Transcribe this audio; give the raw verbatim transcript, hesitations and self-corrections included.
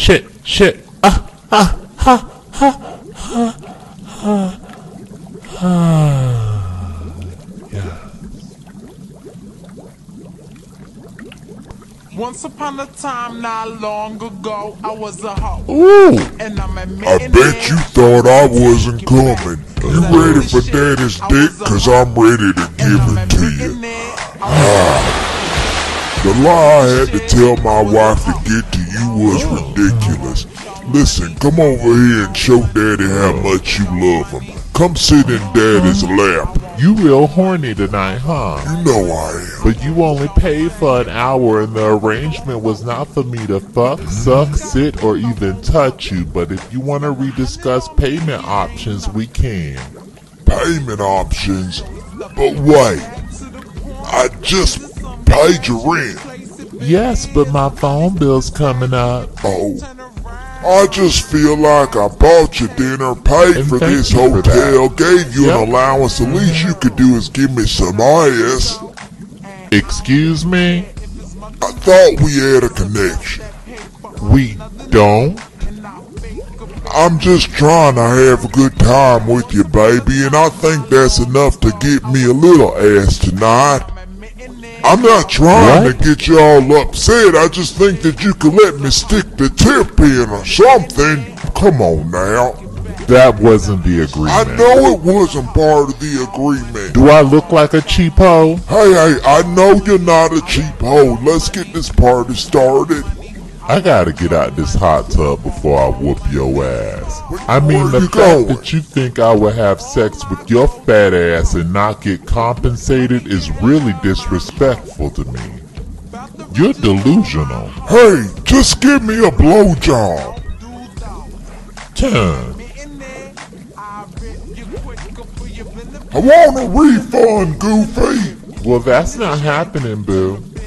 shit, shit. Ah, ah, ha, ha, ha, ha, ha. Yeah. Once upon a time, not long ago, I was a hoe. Ooh. And I'm I admitting bet you thought I wasn't coming. You ready for daddy's dick? Cause I'm ready to give it to you. The lie I had to tell my wife to get to you was ridiculous. Listen, come over here and show daddy how much you love him. Come sit in daddy's lap. You real horny tonight, huh? You know I am. But you only paid for an hour and the arrangement was not for me to fuck, suck, sit, or even touch you. But if you want to rediscuss payment options, we can. Payment options? But wait, I just paid your rent. Yes, but my phone bill's coming up. Oh, I just feel like I bought you dinner, paid And for thank this you for hotel, gave you Yep. an allowance. The least you could do is give me some ass. Excuse me? I thought we had a connection. We don't? I'm just trying to have a good time with you, baby, and I think that's enough to get me a little ass tonight. I'm not trying What? to get you all upset. I just think that you could let me stick the tip in or something. Come on now. That wasn't the I agreement. know it wasn't part of the agreement. Do I look like a cheapo? Hey, hey, I know you're not a cheap hoe. Let's get this party started. I gotta get out this hot tub before I whoop your ass. I mean, Where the you fact going? that you think I would have sex with your fat ass and not get compensated is really disrespectful to me. You're delusional. Hey, just give me a blowjob. Turn. I want a refund, Goofy. Well, that's not happening, boo.